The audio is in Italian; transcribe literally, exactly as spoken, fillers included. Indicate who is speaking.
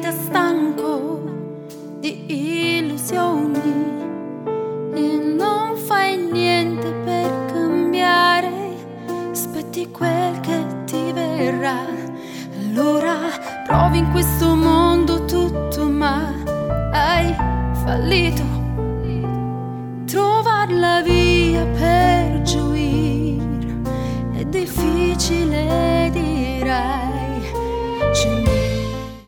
Speaker 1: vita stanco di illusioni e non fai niente per cambiare, aspetti quel che ti verrà. Allora provi in questo mondo tutto, ma hai fallito.